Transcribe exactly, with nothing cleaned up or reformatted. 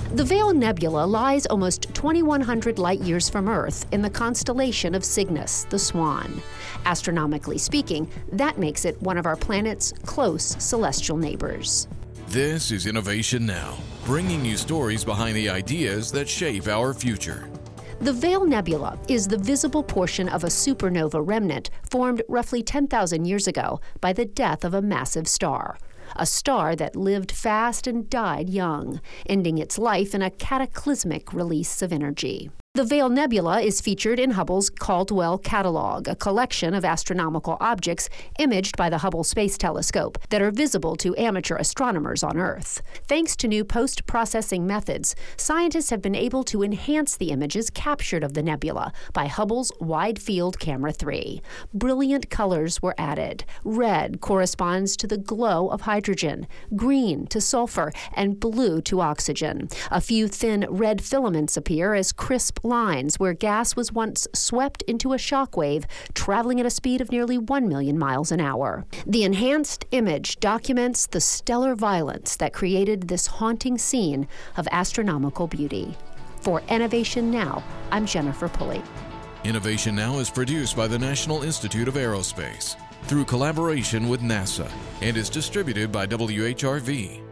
The Veil Nebula lies almost twenty-one hundred light-years from Earth in the constellation of Cygnus, the Swan. Astronomically speaking, that makes it one of our planet's close celestial neighbors. This is Innovation Now, bringing you stories behind the ideas that shape our future. The Veil Nebula is the visible portion of a supernova remnant formed roughly ten thousand years ago by the death of a massive star. A star that lived fast and died young, ending its life in a cataclysmic release of energy. The Veil Nebula is featured in Hubble's Caldwell Catalog, a collection of astronomical objects imaged by the Hubble Space Telescope that are visible to amateur astronomers on Earth. Thanks to new post-processing methods, scientists have been able to enhance the images captured of the nebula by Hubble's Wide Field Camera three. Brilliant colors were added. Red corresponds to the glow of hydrogen, green to sulfur, and blue to oxygen. A few thin red filaments appear as crisp lines where gas was once swept into a shock wave, traveling at a speed of nearly one million miles an hour. The enhanced image documents the stellar violence that created this haunting scene of astronomical beauty. For Innovation Now, I'm Jennifer Pulley. Innovation Now is produced by the National Institute of Aerospace through collaboration with NASA and is distributed by W H R V.